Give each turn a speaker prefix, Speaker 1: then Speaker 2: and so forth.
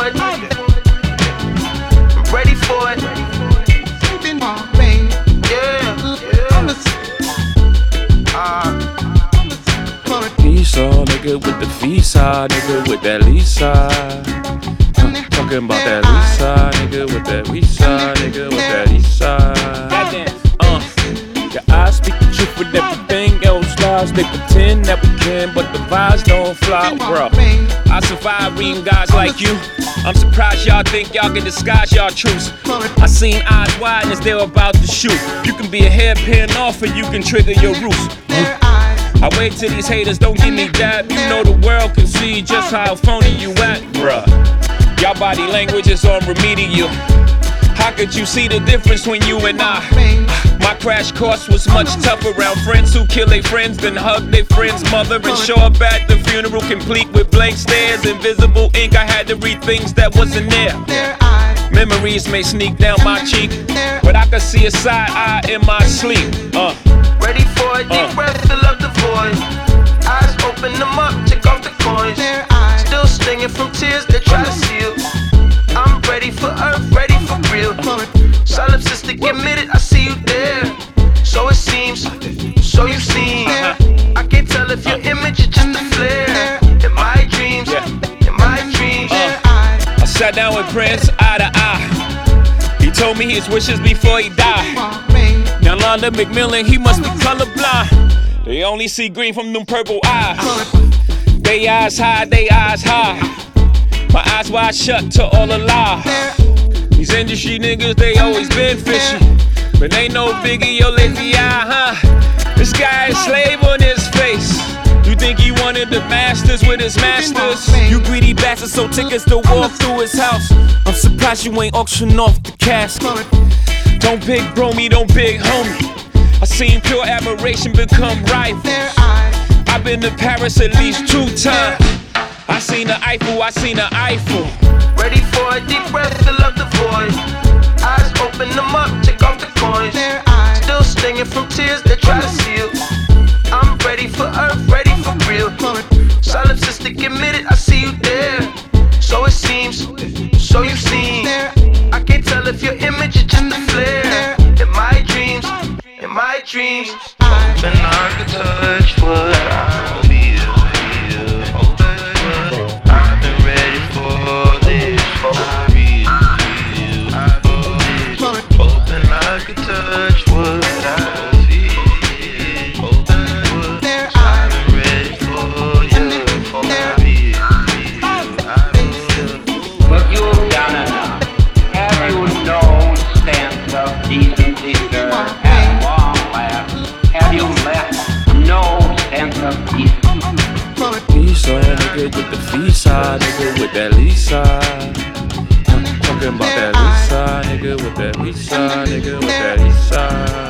Speaker 1: it. I'm ready for it.
Speaker 2: Esau, nigga with the visa, nigga with that Lisa. Talking about that Lisa, nigga with that visa, nigga with that Lisa. Your eyes speak the truth with everything else lies. They pretend that we can, but the vibes don't fly, bro. I survive reading guys like you. I'm surprised y'all think y'all can disguise y'all truths. I seen eyes wide as they were about to shoot. You can be a hairpin off and you can trigger your roots. I wait till these haters don't give me that. You know the world can see just how phony you at, bruh. Y'all body language is on remedial. How could you see the difference when you and I? My crash course was much tougher around friends who kill their friends, then hug their friend's mother and show up at the funeral complete with blank stares, invisible ink. I had to read things that wasn't there. Memories may sneak down my cheek, but I could see a side eye in my sleep.
Speaker 1: Ready for a deep breath, fill up the void. Eyes open them up, take off the coins. Still stinging from tears they try to seal. I'm ready for earth, ready for real. Solipsistic admitted, I see you there. So it seems, so you seem. I can't tell if your image is just a flare. In my dreams, in my dreams.
Speaker 2: I sat down with Prince eye to eye. He told me his wishes before he died. Now Londa McMillan, he must be colorblind. They only see green from them purple eyes. They eyes high, they eyes high. My eyes wide shut to all the lies. These industry niggas, they always been fishy. But ain't no biggie, yo lazy eye, huh? This guy is slave on his face. You think he wanted the masters with his masters? You greedy bastard, so tickets to walk through his house. I'm surprised you ain't auction off the casket. Don't big bro me, don't big homie. I seen pure admiration become rivals. I've been to Paris at least 2 times. I seen the Eiffel, I seen the Eiffel.
Speaker 1: Ready for a deep breath, fill up the void. Eyes open them up, take off the coins. Still stinging from tears they try to seal. I'm ready for earth, ready for real. Solipsistic admitted, I see you there. So it seems, so you seem. I can't tell if your image is just a flare. In my dreams, in my dreams.
Speaker 3: Open I could touch what I feel. I've been ready for this for real. Open I could touch what I feel. I've been ready for you for real.
Speaker 4: But you've done enough. Have you no sense of decency, sir? At long last, have you left no sense of decency?
Speaker 2: Esau, nigga with the visa, nigga with that Lisa. Talking about that Lisa, nigga with that visa, nigga with that Lisa.